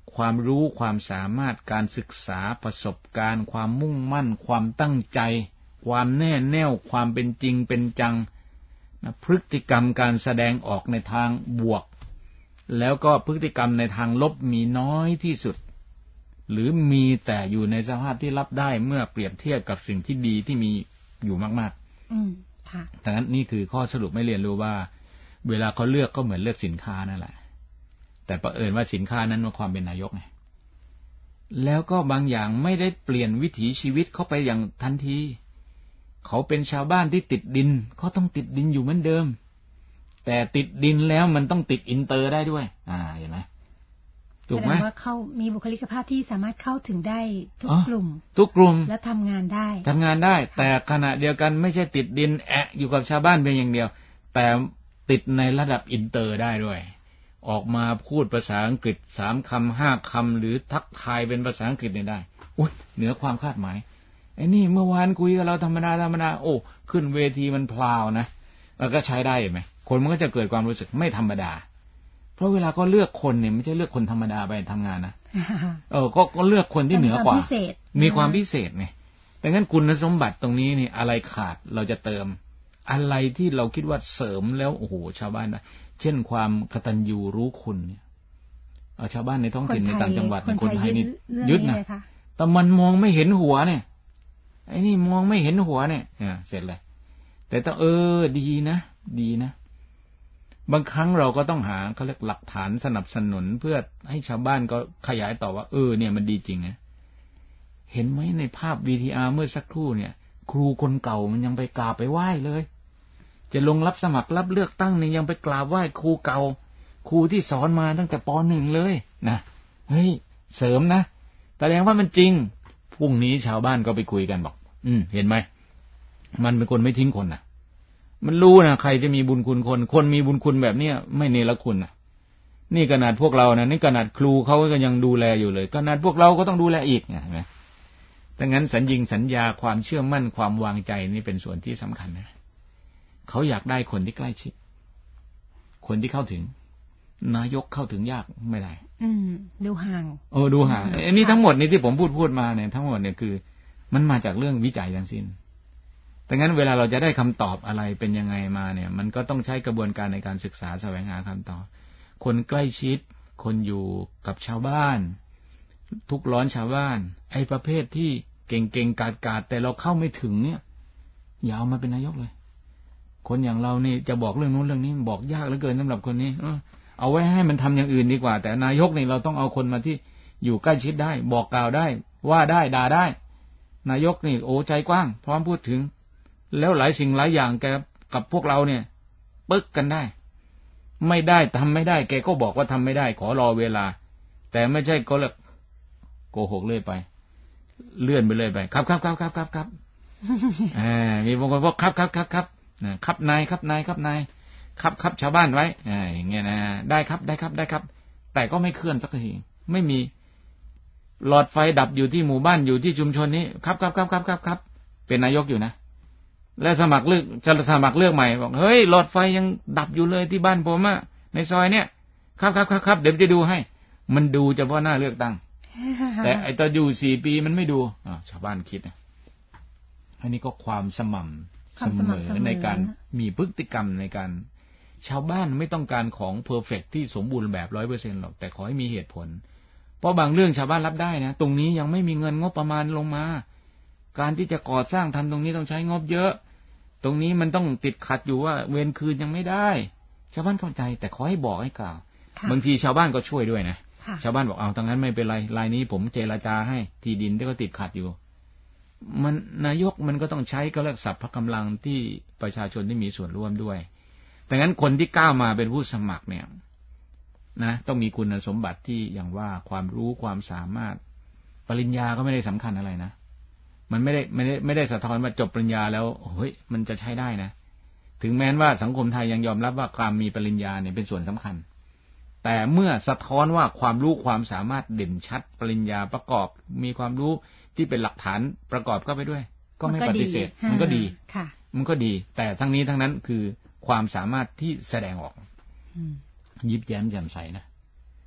ความรู้ความสามารถการศึกษาประสบการณ์ความมุ่งมั่นความตั้งใจความแน่แน่วความเป็นจริงเป็นจังนะพฤติกรรมการแสดงออกในทางบวกแล้วก็พฤติกรรมในทางลบมีน้อยที่สุดหรือมีแต่อยู่ในสภาพที่รับได้เมื่อเปรียบเทียบกับสิ่งที่ดีที่มีอยู่มากๆอืมค่ะดังนั้นนี่คือข้อสรุปไม่เรียนรู้ว่าเวลาเขาเลือกก็เหมือนเลือกสินค้านั่นแหละแต่ประเอิญว่าสินค้านั้นมีความเป็นนายกไงแล้วก็บางอย่างไม่ได้เปลี่ยนวิถีชีวิตเขาไปอย่างทันทีเขาเป็นชาวบ้านที่ติดดินเขาต้องติดดินอยู่เหมือนเดิมแต่ติดดินแล้วมันต้องติดอินเตอร์ได้ด้วยอ่าเห็นไหมถูกไหมแสดงว่าเขามีบุคลิกภาพที่สามารถเข้าถึงได้ทุกกลุ่มทุกกลุ่มและทำงานได้ทำงานได้แต่ขณะเดียวกันไม่ใช่ติดดินแอะอยู่กับชาวบ้านเพียงอย่างเดียวแต่ติดในระดับอินเตอร์ได้ด้วยออกมาพูดภาษาอังกฤษสามคำห้าคำหรือทักทายเป็นภาษาอังกฤษได้อุ๊ยเหนือความคาดหมายไอ้นี่เมื่อวานคุยกับเราธรรมดาธรรมดาโอ้ขึ้นเวทีมันพลาวนะแล้วก็ใช้ได้ไหมคนมันก็จะเกิดความรู้สึกไม่ธรรมดาเพราะเวลาก็เลือกคนเนี่ยไม่ใช่เลือกคนธรรมดาไปทำงานนะเออก็ก็เลือกคนที่เหนือกว่ามีความพิเศษไงดังนั้นคุณสมบัติตรงนี้นี่อะไรขาดเราจะเติมอะไรที่เราคิดว่าเสริมแล้วโอ้โหชาวบ้านนะเช่นความกตัญญูรู้คุณเนี่ยชาวบ้านในท้องถิ่นในต่างจังหวัดคนไทยนี่ยึดนะแต่มันมองไม่เห็นหัวเนี่ยไอ้นี่มองไม่เห็นหัวเนี่ยเสร็จเลยแต่ต้องเออดีนะดีนะบางครั้งเราก็ต้องหาเขาเรียกหลักฐานสนับสนุนเพื่อให้ชาวบ้านก็ขยายต่อว่าเออเนี่ยมันดีจริงนะเห็นไหมในภาพ วี ที อาร์ เมื่อสักครู่เนี่ยครูคนเก่ามันยังไปกราบไปไหว้เลยจะลงรับสมัครรับเลือกตั้งเนี่ยยังไปกราบไหว้ครูเก่าครูที่สอนมาตั้งแต่ป หนึ่ง เลยนะเฮ้ยเสริมนะแสดงว่ามันจริงพรุ่งนี้ชาวบ้านก็ไปคุยกันบอกอืมเห็นไหมมันเป็นคนไม่ทิ้งคนนะมันรู้นะใครจะมีบุญคุณคนคนมีบุญคุณแบบเนี้ยไม่เนรคุณนะนี่ขนาดพวกเรานะนี่ขนาดครูเขาก็ยังดูแลอยู่เลยขนาดพวกเราก็ต้องดูแลอีกนะเห็นไหมดังนั้นสัญญิงสัญญาความเชื่อมั่นความวางใจนี่เป็นส่วนที่สำคัญนะเขาอยากได้คนที่ใกล้ชิดคนที่เข้าถึงนายกเข้าถึงยากไม่ได้อืมดูห่างโอ้ดูห่างอันนี้ทั้งหมดนี่ที่ผมพูดพูดมาเนี่ยทั้งหมดเนี่ยคือมันมาจากเรื่องวิจัยทั้งสิ้นดังนั้นเวลาเราจะได้คำตอบอะไรเป็นยังไงมาเนี่ยมันก็ต้องใช้กระบวนการในการศึกษาแสวงหาคำตอบคนใกล้ชิดคนอยู่กับชาวบ้านทุกร้อนชาวบ้านไอ้ประเภทที่เก่งๆกาดๆแต่เราเข้าไม่ถึงเนี่ยอย่าเอามาเป็นนายกเลยคนอย่างเรานี่จะบอกเรื่องนู้นเรื่องนี้บอกยากเหลือเกินสำหรับคนนี้เอาไว้ให้มันทำอย่างอื่นดีกว่าแต่นายกนี่เราต้องเอาคนมาที่อยู่ใกล้ชิดได้บอกกล่าวได้ว่าได้ด่าได้นายกนี่โอ้ใจกว้างพร้อมพูดถึงแล้วหลายสิ่งหลายอย่างแกกับพวกเราเนี่ยปึ๊กกันได้ไม่ได้ทำไม่ได้แกก็บอกว่าทำไม่ได้ขอรอเวลาแต่ไม่ใช่ก็เลยโกหกเรื่อยไปเลื่อนไปเรื่อยไปครับครับครับครับครับครับอ่ามีบางคนบอกครับครับครับครับครับนายครับนายครับนายครับครับชาวบ้านไว้อ่าอย่างเงี้ยนะได้ครับได้ครับได้ครับแต่ก็ไม่เคลื่อนสักทีไม่มีหลอดไฟดับอยู่ที่หมู่บ้านอยู่ที่ชุมชนนี้ครับครับครับครับครับครับเป็นนายกอยู่นะแล้วสมัครเลือกจะสมัครเลือกใหม่บอกเฮ้ยหลอดไฟยังดับอยู่เลยที่บ้านผมอะในซอยเนี้ยครับครับครับครับเดี๋ยวจะดูให้มันดูเฉพาะหน้าเลือกตั้งแต่ไอ้ตอนอยู่สี่ปีมันไม่ดูอ่าชาวบ้านคิดนะอันนี้ก็ความสม่ำเสมอในการมีพฤติกรรมในการชาวบ้านไม่ต้องการของเพอร์เฟกต์ที่สมบูรณ์แบบ ร้อยเปอร์เซ็นต์ หรอกแต่ขอให้มีเหตุผลเพราะบางเรื่องชาวบ้านรับได้นะตรงนี้ยังไม่มีเงินงบประมาณลงมาการที่จะก่อสร้างทำตรงนี้ต้องใช้งบเยอะตรงนี้มันต้องติดขัดอยู่ว่าเวรคืนยังไม่ได้ชาวบ้านเข้าใจแต่ขอให้บอกให้กล่าวบางทีชาวบ้านก็ช่วยด้วยนะชาวบ้านบอกเอาตรงนั้นไม่เป็นไรรายนี้ผมเจรจาให้ที่ดินที่ก็ติดขัดอยู่มันนายกมันก็ต้องใช้ก็เรียกศัพท์พกำลังที่ประชาชนที่มีส่วนร่วมด้วยดังนั้นคนที่ก้าวมาเป็นผู้สมัครเนี่ยนะต้องมีคุณสมบัติที่อย่างว่าความรู้ความสามารถปริญญาก็ไม่ได้สำคัญอะไรนะมันไม่ได้ไม่ได้ไม่ได้สะท้อนว่าจบปริญญาแล้วเฮ้ยมันจะใช้ได้นะถึงแม้ว่าสังคมไทยยังยอมรับว่าความมีปริญญาเนี่ยเป็นส่วนสำคัญแต่เมื่อสะท้อนว่าความรู้ความสามารถเด่นชัดปริญญาประกอบมีความรู้ที่เป็นหลักฐานประกอบเข้าไปด้วยก็ไม่ปฏิเสธมันก็ดีค่ะมันก็ดีแต่ทั้งนี้ทั้งนั้นคือความสามารถที่แสดงออกยิบแย้มแจ่มใสนะ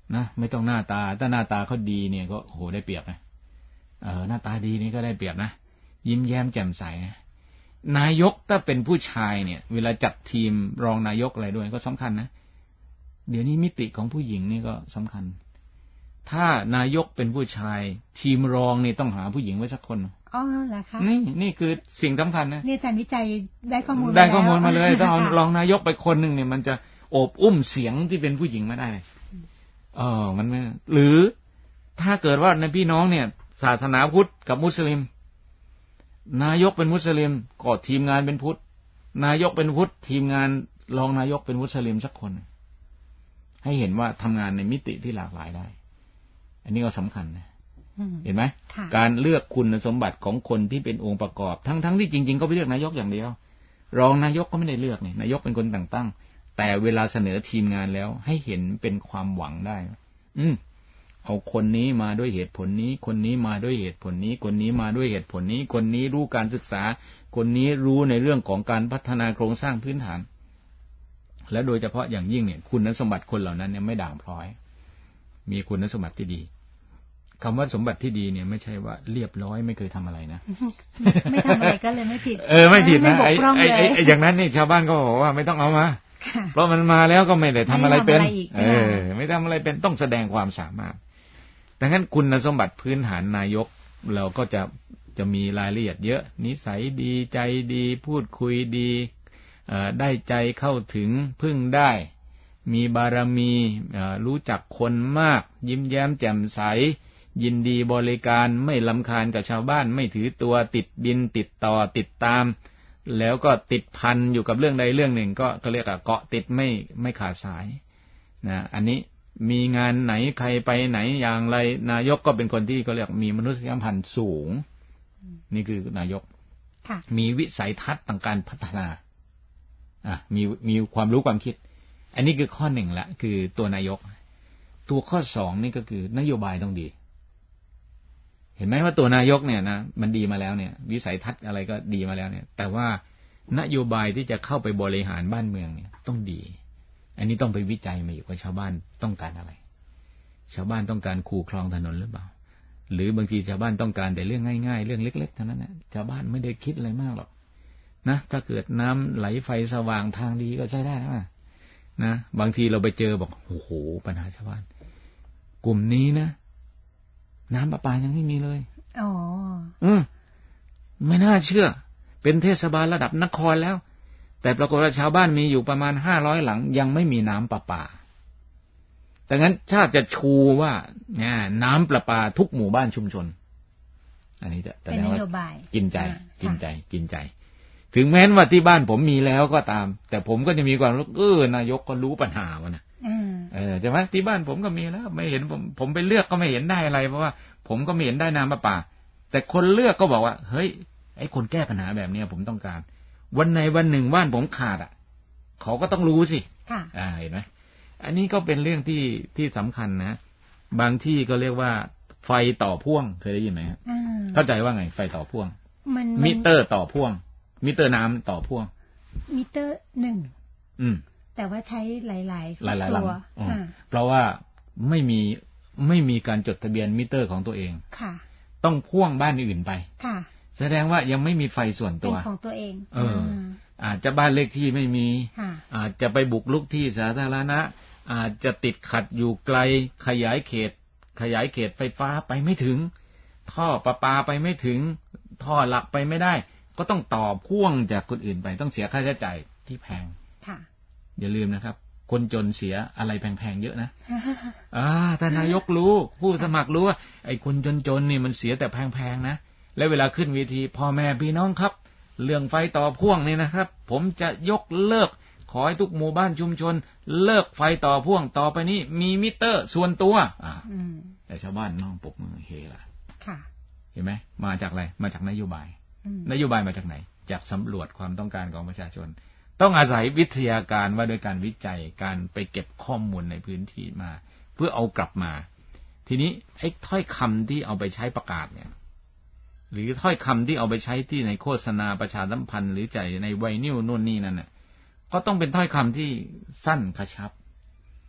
นะไม่ต้องหน้าตาถ้าหน้าตาเขาดีเนี่ยก็โหได้เปรียบนะเออหน้าตาดีนี่ก็ได้เปรียบนะยิ้มแย้มแจ่มใสนะนายกถ้าเป็นผู้ชายเนี่ยเวลาจัดทีมรองนายกอะไรด้วยก็สำคัญนะเดี๋ยวนี้มิติของผู้หญิงนี่ก็สำคัญถ้านายกเป็นผู้ชายทีมรองนี่ต้องหาผู้หญิงไว้สักคนอ๋อเหรอคะนี่นี่คือสิ่งสำคัญนะนี่อาจารย์วิจัยได้ข้อมูลได้ข้อมูลมาเลยต้องเอารองนายกไปคนหนึ่งเนี่ยมันจะโอบอุ้มเสียงที่เป็นผู้หญิงมาได้เลยเออมันไม่หรือถ้าเกิดว่าในพี่น้องเนี่ยศาสนาพุทธกับมุสลิมนายกเป็นมุสลิมก็ทีมงานเป็นพุทธนายกเป็นพุทธทีมงานรองนายกเป็นมุสลิมสักคนให้เห็นว่าทำงานในมิติที่หลากหลายได้อันนี้ก็สำคัญนะเห็นไหมการเลือกคุณสมบัติของคนที่เป็นองค์ประกอบทั้งๆ ท, ที่จริงๆก็ไปเลือกนายกอย่างเดียวรองนายกก็ไม่ได้เลือกนี่นายกเป็นคนแต่งตั้งแต่เวลาเสนอทีมงานแล้วให้เห็นเป็นความหวังได้อืมเอาคนนี้มาด้วยเหตุผลนี้คนนี้มาด้วยเหตุผลนี้คนนี้มาด้วยเหตุผลนี้คนนี้รู้การศึกษาคนนี้รู้ในเรื่องของการพัฒนาโครงสร้างพื้นฐานและโดยเฉพาะอย่างยิ่งเนี่ยคุณสมบัติคนเหล่านั้นเนี่ยไม่ด่างพร้อยมีคุณสมบัติที่ดีคำว่าสมบัติที่ดีเนี่ยไม่ใช่ว่าเรียบร้อยไม่เคยทำอะไรนะไม่ทำอะไรก็เลยไม่ผิดเออไม่ผิดนะไอ้ไอ้ไอ้อย่างนั้นนี่ชาวบ้านก็บอกว่าไม่ต้องเอามาเพราะมันมาแล้วก็ไม่ได้ทำอะไรเป็นเออไม่ทำอะไรเป็นต้องแสดงความสามารถดังนั้นคุณสมบัติพื้นฐานนายกเราก็จะจะมีรายละเอียดเยอะนิสัยดีใจดีพูดคุยดีได้ใจเข้าถึงพึ่งได้มีบารมีรู้จักคนมากยิ้มแย้มแจ่มใสยินดีบริการไม่รำคาญกับชาวบ้านไม่ถือตัวติดดินติดต่อติดตามแล้วก็ติดพันอยู่กับเรื่องใดเรื่องหนึ่งก็ก็เรียกว่าเกาะติดไม่ไม่ขาดสายนะอันนี้มีงานไหนใครไปไหนอย่างไรนายกก็เป็นคนที่ก็เรียกมีมนุษยสัมพันธ์สูงนี่คือนายกมีวิสัยทัศน์ต่างการพัฒนาอ่ะมีมีความรู้ความคิดอันนี้คือข้อหนึ่งละคือตัวนายกตัวข้อสองนี่ก็คือนโยบายต้องดีเห็นไหมว่าตัวนายกเนี่ยนะมันดีมาแล้วเนี่ยวิสัยทัศน์อะไรก็ดีมาแล้วเนี่ยแต่ว่านโยบายที่จะเข้าไปบริหารบ้านเมืองเนี่ยต้องดีอันนี้ต้องไปวิจัยมาอยู่ว่าชาวบ้านต้องการอะไรชาวบ้านต้องการคูคลองถนนหรือเปล่าหรือบางทีชาวบ้านต้องการแต่เรื่องง่ายๆเรื่องเล็กๆเท่านั้นนะชาวบ้านไม่ได้คิดอะไรมากหรอกนะถ้าเกิดน้ำไหลไฟสว่างทางดีก็ใช้ได้นะนะบางทีเราไปเจอบอกโอ้โหปัญหาชาวบ้านกลุ่มนี้นะน้ำประปายังไม่มีเลยอ๋ออืมไม่น่าเชื่อเป็นเทศบาลระดับนครแล้วแต่ปรากฏว่าชาวบ้านมีอยู่ประมาณห้าร้อยหลังยังไม่มีน้ำประปาแต่งั้นชาติจะชูว่าเนี่ยน้ำประปาทุกหมู่บ้านชุมชนอันนี้จะเป็นนโยบายกินใจกินใจกินใจถึงแม้ว่าที่บ้านผมมีแล้วก็ตามแต่ผมก็จะมีความรู้เออนายกก็รู้ปัญหาวะนะเออใช่ไหมที่บ้านผมก็มีแล้วไม่เห็นผมผมไปเลือกก็ไม่เห็นได้อะไรเพราะว่าผมก็ไม่เห็นได้น้ำประปาแต่คนเลือกก็บอกว่าเฮ้ยไอ้คนแก้ปัญหาแบบนี้ผมต้องการวันไหนวันหนึ่งบ้านผมขาดอ่ะเขาก็ต้องรู้สิค่ะอ่าเห็นไหมอันนี้ก็เป็นเรื่องที่ที่สำคัญนะบางที่ก็เรียกว่าไฟต่อพ่วงเคยได้ยินไหมเข้าใจว่าไงไฟต่อพ่วงมิเตอร์ต่อพ่วงมิเตอร์น้ำต่อพ่วงมิเตอร์หนึ่งอืมแต่ว่าใช้หลายๆหลายๆลำเพราะว่าไม่มีไม่มีการจดทะเบียนมิเตอร์ของตัวเองค่ะต้องพ่วงบ้านอื่นไปค่ะแสดงว่ายังไม่มีไฟส่วนตัวเป็นของตัวเองเอออาจจะบ้านเลขที่ไม่มีอาจจะไปบุกรุกที่สาธารณะอาจจะติดขัดอยู่ไกลขยายเขตขยายเขตไฟฟ้าไปไม่ถึงท่อประปาไปไม่ถึงท่อหลักไปไม่ได้ก็ต้องต่อพ่วงจากคนอื่นไปต้องเสียค่าใช้จ่ายที่แพงค่ะอย่าลืมนะครับคนจนเสียอะไรแพงๆเยอะนะอ่าถ้านายกรู้ผู้สมัครรู้ว่าไอ้คนจนๆนี่มันเสียแต่แพงๆนะแล้วเวลาขึ้นเวทีพ่อแม่พี่น้องครับเรื่องไฟต่อพ่วงนี่นะครับผมจะยกเลิกขอให้ทุกหมู่บ้านชุมชนเลิกไฟต่อพ่วงต่อไปนี้มีมิเตอร์ส่วนตัวอ่าแต่ชาวบ้านน้องปกมือเฮล่ะค่ะเห็นไหมมาจากอะไรมาจากนโยบายนโยบายมาจากไหนจากสำรวจความต้องการของประชาชนต้องอาศัยวิทยาการว่าโดยการวิจัยการไปเก็บข้อมูลในพื้นที่มาเพื่อเอากลับมาทีนี้ไอ้ถ้อยคำที่เอาไปใช้ประกาศเนี่ยหรือถ้อยคำที่เอาไปใช้ที่ในโฆษณาประชาสัมพันธ์หรือใจในไวนิลโน่นนี่นั่นน่ะก็ต้องเป็นถ้อยคำที่สั้นกระชับ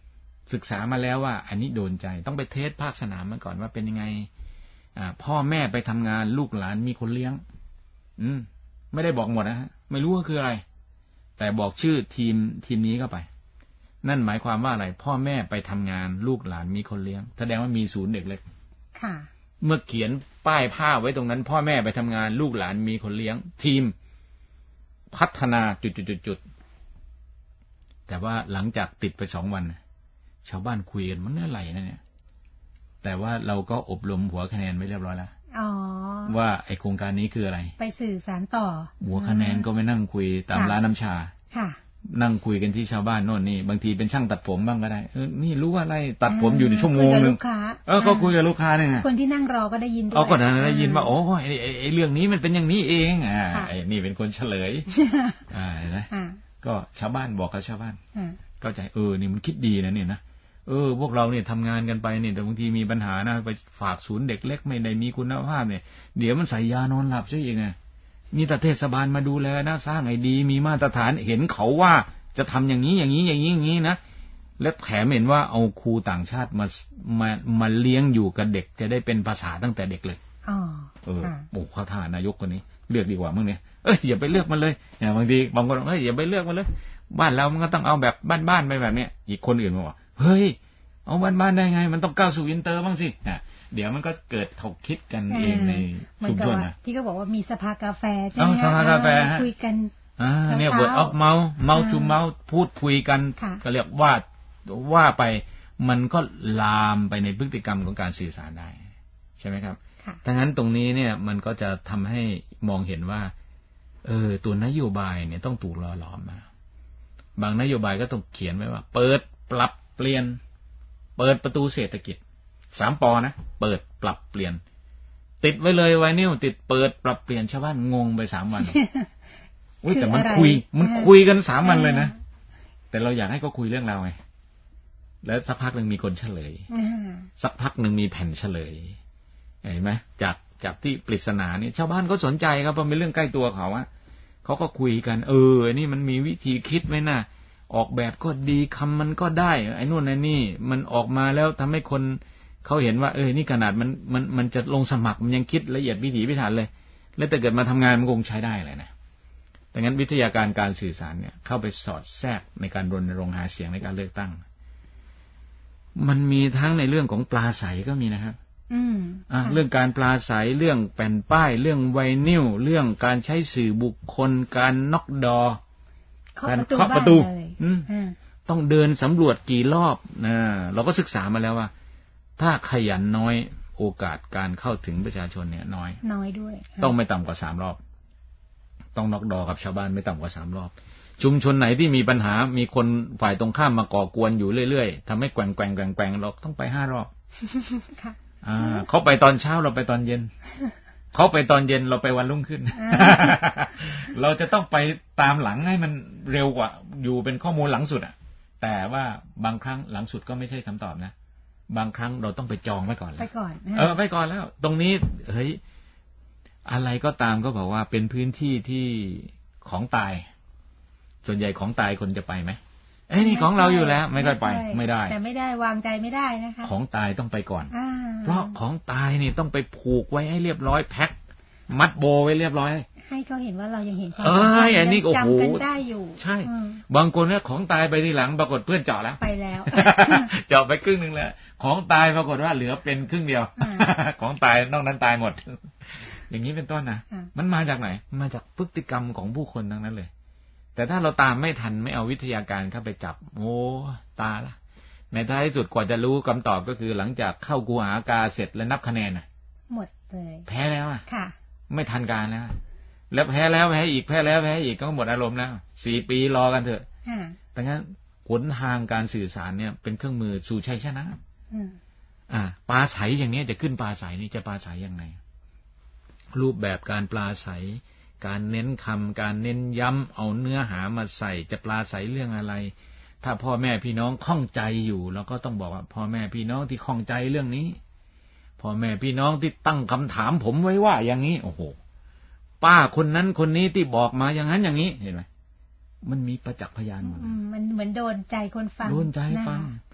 ศึกษามาแล้วว่าอันนี้โดนใจต้องไปเทสภาคสนามมาก่อนว่าเป็นยังไงอ่าพ่อแม่ไปทำงานลูกหลานมีคนเลี้ยงอืมไม่ได้บอกหมดนะฮะไม่รู้ว่าคืออะไรแต่บอกชื่อทีมทีมนี้เข้าไปนั่นหมายความว่าอะไรพ่อแม่ไปทำงานลูกหลานมีคนเลี้ยงแสดงว่ามีศูนย์เด็กเล็กค่ะเมื่อเขียนป้ายผ้าไว้ตรงนั้นพ่อแม่ไปทำงานลูกหลานมีคนเลี้ยงทีมพัฒนาจุดๆๆแต่ว่าหลังจากติดไปสองวันชาวบ้านคุยกันมันอะไรนะเนี่ยแต่ว่าเราก็อบรมหัวคะแนนไว้เรียบร้อยแล้วว่าไอโครงการนี้คืออะไรไปสื่อสารต่อหัวคะแนนก็ไม่นั่งคุยตามร้านน้ำชานั่งคุยกันที่ชาวบ้านโน่นนี่บางทีเป็นช่างตัดผมบ้างก็ได้เออนี่รู้ว่าอะไรตัดผมอยู่ในชั่วโมงนึงเออก็คุยกับลูกค้าเนี่ยคนที่นั่งรอก็ได้ยินด้วยอ๋อก็ได้ยินว่าโอ้ไอไอเรื่องนี้มันเป็นอย่างนี้เองอ่าไอนี่เป็นคนเฉลยอ่านะก็ชาวบ้านบอกกับชาวบ้านเข้าใจเออนี่มันคิดดีนะเนี่ยนะเออพวกเราเนี่ยทำงานกันไปเนี่ยแต่บางทีมีปัญหานะไปฝากศูนย์เด็กเล็กไม่ได้มีคุณภาพเนี่ยเดี๋ยวมันใส่ยานอนหลับซะอีกไงนี่แต่เทศบาลมาดูแลนะสร้างไอ้ดีมีมาตรฐานเห็นเขาว่าจะทำอย่างนี้อย่างนี้อย่างนี้อย่างนี้นะและแถมเห็นว่าเอาครูต่างชาติมามามาเลี้ยงอยู่กับเด็กจะได้เป็นภาษาตั้งแต่เด็กเลยอ๋อเออโอ้เขาท่านายกคนนี้เลือกดีกว่ามึงเนี่ยเอ้ยอย่าไปเลือกมันเลยเนี่ยบางทีบางคนเอ้ยอย่าไปเลือกมันเลยบ้านเรามันก็ต้องเอาแบบบ้านๆไปแบบเนี้ยอีกคนอื่นบอกเฮ้ยเอาบ้านๆได้ไงมันต้องก้าวสู่อินเตอร์บ้างสิอ่ะเดี๋ยวมันก็เกิดถกคิดกันเองในชุมชนนะที่เขาบอกว่ามีสภากาแฟใช่ไหมสภากาแฟคุยกันอ่าเนี่ยเวิร์ดออฟเมาส์เมาส์ทูเมาส์พูดคุยกันก็เรียกว่าว่าไปมันก็ลามไปในพฤติกรรมของการสื่อสารได้ใช่ไหมครับดังนั้นตรงนี้เนี่ยมันก็จะทำให้มองเห็นว่าเออตัวนโยบายเนี่ยต้องถูกหล่อหลอมมาบางนโยบายก็ต้องเขียนไว้ว่าเปิดปรับเปลี่ยนเปิดประตูเศรษฐกิจสามปอนะเปิดปรับเปลี่ยนติดไว้เลยไวนิวติดเปิดปรับเปลี่ยนชาวบ้านงงไปสามวันอุ้ยแต่มันคุยมันคุยกันสามวันเลยนะแต่เราอยากให้เขาคุยเรื่องเราไงแล้วสักพักหนึ่งมีคนเฉลยสักพักหนึ่งมีแผ่นเฉลยเห็นไหมจากจากที่ปริศนาเนี่ยชาวบ้านก็สนใจครับเพราะเป็นเรื่องใกล้ตัวเขาอะเขาก็คุยกันเออไอ้นี่มันมีวิธีคิดไหมนะออกแบบก็ดีคำมันก็ได้ไอ้นู่นไอ้นี่มันออกมาแล้วทำให้คนเขาเห็นว่าเออนี่ขนาดมันมันมันจะลงสมัครมันยังคิดละเอียดวิถีพิถันเลยแล้วแต่เกิดมาทำงานมันคงใช้ได้เลยนะดังนั้นวิทยาการการสื่อสารเนี่ยเข้าไปสอดแทรกในการรณรงค์หาเสียงในการเลือกตั้งมันมีทั้งในเรื่องของปลาใสก็มีนะครับอืมอ่าเรื่องการปลาใสเรื่องแผ่นป้ายเรื่องไวนิลเรื่องการใช้สื่อบุคคลการน็อกดอการเคาะประตูต้องเดินสำรวจกี่รอบนะเราก็ศึกษามาแล้วว่าถ้าขยันน้อยโอกาสการเข้าถึงประชาชนเนี่ยน้อยน้อยด้วยต้องไม่ต่ำกว่าสามรอบต้องน็อกดอกับชาวบ้านไม่ต่ำกว่าสามรอบชุมชนไหนที่มีปัญหามีคนฝ่ายตรงข้ามมาก่อกวนอยู่เรื่อยๆทำให้แกว่งแกว่งแกว่งแกว่งเราต้องไปห้ารอบค่ะอ่าเขาไปตอนเช้าเราไปตอนเย็นเขาไปตอนเย็นเราไปวันรุ่งขึ้นเราจะต้องไปตามหลังให้มันเร็วกว่าอยู่เป็นข้อมูลหลังสุดอ่ะแต่ว่าบางครั้งหลังสุดก็ไม่ใช่คำตอบนะบางครั้งเราต้องไปจองไว้ก่อนไปก่อนเออไปก่อนแล้วตรงนี้เฮ้ยอะไรก็ตามก็บอกว่าเป็นพื้นที่ที่ของตายส่วนใหญ่ของตายคนจะไปไหมเอ้ยนี่ของเราอยู่แล้วไม่ค่อยไปไม่ได้แต่ไม่ได้วางใจไม่ได้นะคะของตายต้องไปก่อนเพราะของตายนี่ต้องไปผูกไว้ให้เรียบร้อยแพ็คมัดโบไว้เรียบร้อยให้เขาเห็นว่าเรายังเห็นความเอ้ยอันนี้โอ้โหจำกันได้อยู่ใช่บางคนเนี่ยของตายไปทีหลังปรากฏเพื่อนเจาะแล้วไปแล้วเจาะไปครึ่งนึงแล้วของตายปรากฏว่าเหลือเป็นครึ่งเดียวของตายนอกนั้นตายหมดอย่างนี้เป็นต้นนะมันมาจากไหนมาจากพฤติกรรมของผู้คนทั้งนั้นเลยแต่ถ้าเราตามไม่ทันไม่เอาวิทยาการเข้าไปจับโอ้ตาละในท้ายที่สุดกว่าจะรู้คำตอบก็คือหลังจากเข้ากูหากาเสร็จแล้วนับคะแนนน่ะหมดเลยแพ้แล้วอ่ะค่ะไม่ทันการแล้วแล้วแพ้แล้วแพ้อีกแพ้แล้วแพ้อีกก็หมดอารมณ์แล้วสี่ปีรอกันเถอะดังนั้นหนทางการสื่อสารเนี่ยเป็นเครื่องมือสู่ชัยชนะอ่าปลาใสอย่างนี้จะขึ้นปลาใสนี่จะปลาใสยังไงรูปแบบการปลาใสการเน้นคำการเน้นย้ำเอาเนื้อหามาใส่จะปลาใสเรื่องอะไรถ้าพ่อแม่พี่น้องข้องใจอยู่เราก็ต้องบอกว่าพ่อแม่พี่น้องที่ข้องใจเรื่องนี้พ่อแม่พี่น้องที่ตั้งคำถามผมไว้ว่าอย่างนี้โอ้โหป้าคนนั้นคนนี้ที่บอกมาอย่างนั้นอย่างนี้เห็นไหมมันมีประจักษ์พยานหมดมันเหมือนโดนใจคนฟังโดนใจฟัง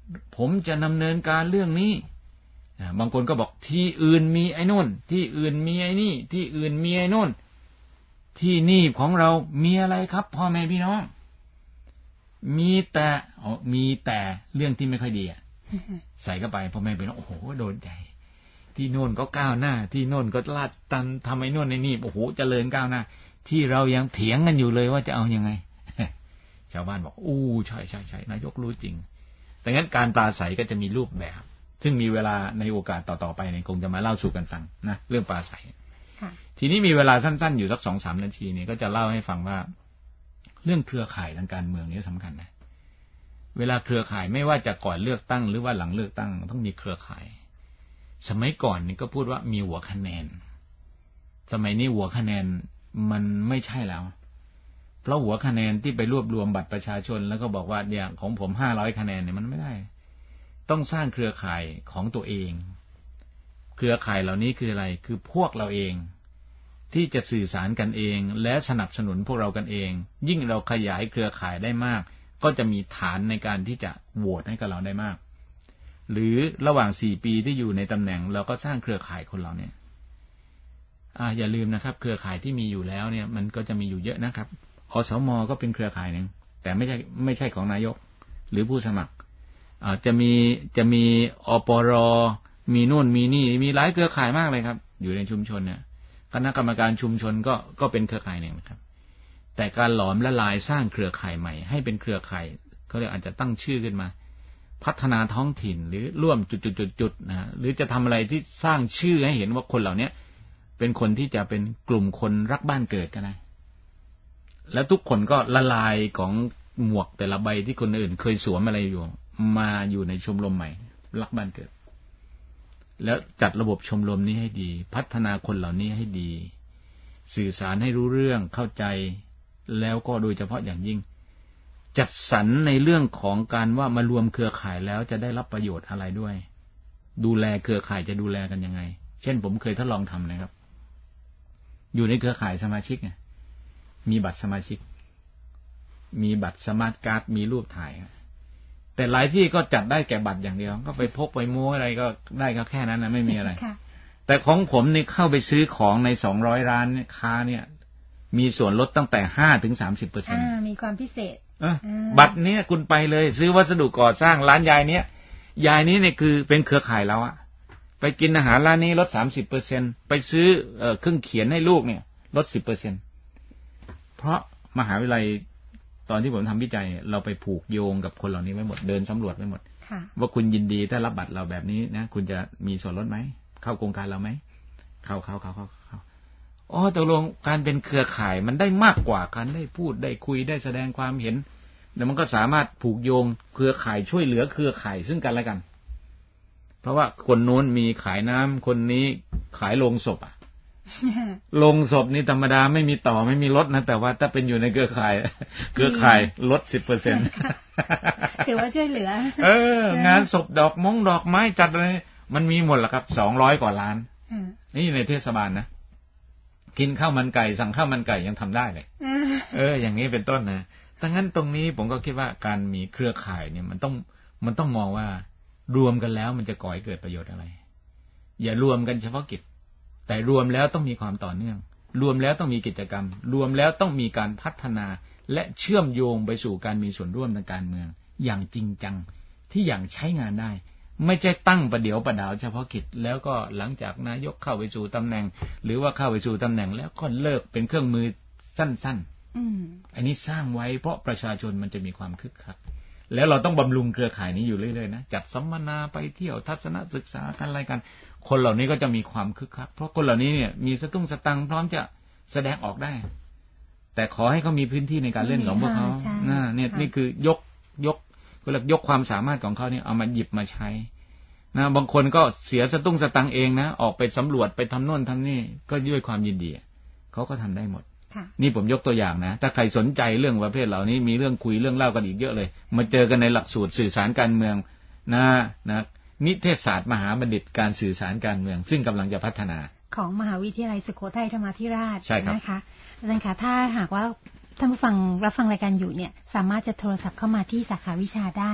ผมจะดำเนินการเรื่องนี้บางคนก็บอกที่อื่นมีไอ้นู่นที่อื่นมีไอ้นี่ที่อื่นมีไอ้นู่นที่นี่ของเรามีอะไรครับพ่อแม่พี่น้องมีแต่อ๋อมีแต่เรื่องที่ไม่ค่อยดีอ่ะ ใส่เข้าไปพ่อแม่พี่น้องโอ้โหโดนใจที่โน่นก็ก้าวหน้าที่โน่นก็ลาดตันทำไอ้โน่นไอ้นี่โอ้โหเจริญก้าวหน้าที่เรายังเถียงกันอยู่เลยว่าจะเอายังไง ชาวบ้านบอกอู้ใช่ใช่ใช่นายกรู้จริงแต่งั้นการปราศัยก็จะมีรูปแบบซึ่งมีเวลาในโอกาสต่อๆไปเนี่ยคงจะมาเล่าสู่กันฟังนะเรื่องปราศัยทีนี้มีเวลาสั้นๆอยู่สักสองสามนาทีเนี่ยก็จะเล่าให้ฟังว่าเรื่องเครือข่ายทางการเมืองนี่สำคัญนะเวลาเครือข่ายไม่ว่าจะก่อนเลือกตั้งหรือว่าหลังเลือกตั้งต้องมีเครือข่ายสมัยก่อนนี่ก็พูดว่ามีหัวคะแนนสมัยนี้หัวคะแนนมันไม่ใช่แล้วเพราะหัวคะแนนที่ไปรวบรวมบัตรประชาชนแล้วก็บอกว่าเนี่ยของผมห้าร้อยคะแนนเนี่ยมันไม่ได้ต้องสร้างเครือข่ายของตัวเองเครือข่ายเหล่านี้คืออะไรคือพวกเราเองที่จะสื่อสารกันเองและสนับสนุนพวกเรากันเองยิ่งเราขยายเครือข่ายได้มากก็จะมีฐานในการที่จะโหวตให้กับเราได้มากหรือระหว่างสี่ปีที่อยู่ในตำแหน่งเราก็สร้างเครือข่ายคนเราเนี่ยอ่าอย่าลืมนะครับเครือข่ายที่มีอยู่แล้วเนี่ยมันก็จะมีอยู่เยอะนะครับอสม.ก็เป็นเครือข่ายหนึ่งแต่ไม่ใช่ไม่ใช่ของนายกหรือผู้สมัครอ่าจะมีจะมีอปร.มีนู่นมีนี่มีหลายเครือข่ายมากเลยครับอยู่ในชุมชนเนี่ยคณะกรรมการชุมชนก็ก็เป็นเครือข่ายหนึ่งนะครับแต่การหลอมละลายสร้างเครือข่ายใหม่ให้เป็นเครือข่ายเขาเรียกอาจจะตั้งชื่อขึ้นมาพัฒนาท้องถิ่นหรือร่วมจุดๆๆนะหรือจะทำอะไรที่สร้างชื่อให้เห็นว่าคนเหล่านี้เป็นคนที่จะเป็นกลุ่มคนรักบ้านเกิดกันนะแล้วทุกคนก็ละลายของหมวกแต่ละใบที่คนอื่นเคยสวมอะไรอยู่มาอยู่ในชมรมใหม่รักบ้านเกิดแล้วจัดระบบชมรมนี้ให้ดีพัฒนาคนเหล่านี้ให้ดีสื่อสารให้รู้เรื่องเข้าใจแล้วก็โดยเฉพาะอย่างยิ่งจัดสรรในเรื่องของการว่ามารวมเครือข่ายแล้วจะได้รับประโยชน์อะไรด้วยดูแลเครือข่ายจะดูแลกันยังไงเช่นผมเคยทดลองทำนะครับอยู่ในเครือข่ายสมาชิกไงมีบัตรสมาชิกมีบัตรสมาร์ทการ์ดมีรูปถ่ายแต่หลายที่ก็จัดได้แก่บัตรอย่างเดียวก็ไปพกไปโม้อะไรก็ได้ก็แค่นั้นนะไม่มีอะไรแต่ของผมนี่เข้าไปซื้อของในสองร้อยร้านค้าเนี่ยมีส่วนลดตั้งแต่ห้าถึงสามสิบเปอร์เซ็นต์มีความพิเศษบัตรเนี้ยคุณไปเลยซื้อวัสดุก่อสร้างร้านยายเนี้ยยายนี้เนี่ยคือเป็นเครือข่ายแล้วอะไปกินอาหารร้านนี้ลดสามสิบเปอร์เซ็นต์ไปซื้อเอ่อเครื่องเขียนให้ลูกเนี่ยลดสิบเปอร์เซ็นต์เพราะมหาวิทยาลัยตอนที่ผมทำวิจัยเราไปผูกโยงกับคนเหล่านี้ไว้หมดเดินสำรวจไว้หมดว่าคุณยินดีถ้ารับบัตรเราแบบนี้นะคุณจะมีส่วนลดไหมเข้าโครงการเราไหมเข้าเข้าเข้าเข้าเข้าอ๋อตกลงการเป็นเครือข่ายมันได้มากกว่าการได้พูดได้คุยได้แสดงความเห็นแล้วมันก็สามารถผูกโยงเครือข่ายช่วยเหลือเครือข่ายซึ่งกันและกันเพราะว่าคนนู้นมีขายน้ำคนนี้ขายโลงศพอ่ะ โลงศพนี่ธรรมดาไม่มีต่อไม่มีลดนะแต่ว่าถ้าเป็นอยู่ในเครือข่ายเครือข่ายลดสิบเปอร์เซ็นต์ถือว่าช่วยเหลือเอองานศพดอกมงดอกไม้จัดอะไรมันมีหมดแหละครับสองร้อยกว่าล้านนี่ในเทศบาลนะกินข้าวมันไก่สั่งข้าวมันไก่ยังทำได้เลยเอออย่างนี้เป็นต้นนะดังนั้นตรงนี้ผมก็คิดว่าการมีเครือข่ายเนี่ยมันต้องมันต้องมองว่ารวมกันแล้วมันจะก่อให้เกิดประโยชน์อะไรอย่ารวมกันเฉพาะกิจแต่รวมแล้วต้องมีความต่อเนื่องรวมแล้วต้องมีกิจกรรมรวมแล้วต้องมีการพัฒนาและเชื่อมโยงไปสู่การมีส่วนร่วมทางการเมืองอย่างจริงจังที่อย่างใช้งานได้ไม่ใช่ตั้งประเดี๋ยวประดาวเฉพาะกิจแล้วก็หลังจากนายกเข้าไปสู่ตำแหน่งหรือว่าเข้าไปสู่ตำแหน่งแล้วก็เลิกเป็นเครื่องมือสั้นๆอันนี้สร้างไว้เพราะประชาชนมันจะมีความคึกคักแล้วเราต้องบำรุงเครือข่ายนี้อยู่เรื่อยๆนะจัดสัมมนาไปเที่ยวทัศนศึกษากันอะไรกันคนเหล่านี้ก็จะมีความคึกคักเพราะคนเหล่านี้เนี่ยมีสตุ้งสตังพร้อมจะแสดงออกได้แต่ขอให้เขามีพื้นที่ในการเล่นของพวกเขาเนี่ยนี่คือยกยกก็เรียกยกความสามารถของเขาเนี่ยเอามาหยิบมาใช้นะบางคนก็เสียสตุ้งสตังเองนะออกไปสำรวจไปทำโน่นทำนี่ก็ด้วยความยินดีเขาก็ทำได้หมดนี่ผมยกตัวอย่างนะถ้าใครสนใจเรื่องประเภทเหล่านี้มีเรื่องคุยเรื่องเล่ากันอีกเยอะเลยมาเจอกันในหลักสูตรสื่อสารการเมืองนะนะนิเทศศาสตร์มหาบัณฑิตการสื่อสารการเมืองซึ่งกำลังจะพัฒนาของมหาวิทยาลัยสุโขทัยธรรมาธิราชนะคะอาจารย์คะถ้าหากว่าท่านผู้ฟังรับฟังรายการอยู่เนี่ยสามารถจะโทรศัพท์เข้ามาที่สาขาวิชาได้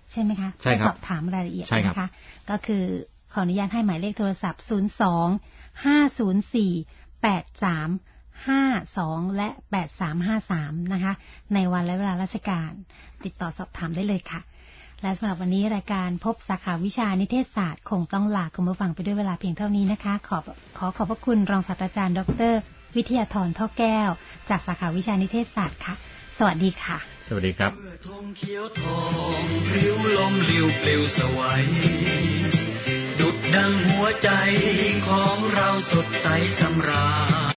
ใช่ไหมคะใช่ครับสอบถามรายละเอียดนะคะก็คือขออนุญาตให้หมายเลขโทรศัพท์ศูนย์ สอง ห้า ศูนย์ สี่ แปด สาม ห้า สองและแปด สาม ห้า สามนะคะในวันและเวลาราชการติดต่อสอบถามได้เลยค่ะและสำหรับวันนี้รายการพบสาขาวิชานิเทศศาสตร์คงต้องลาคุณผู้ฟังไปด้วยเวลาเพียงเท่านี้นะคะขอขอขอบพระคุณรองศาสตราจารย์ดร.วิทยาธรท่อแก้วจากสาขาวิชานิเทศศาสตร์ค่ะสวัสดีค่ะสวัสดีครับธงเขียวทองพลิ้วลมลิ้วปลิวสวัยดุจดังหัวใจของเราสดใสสำราญ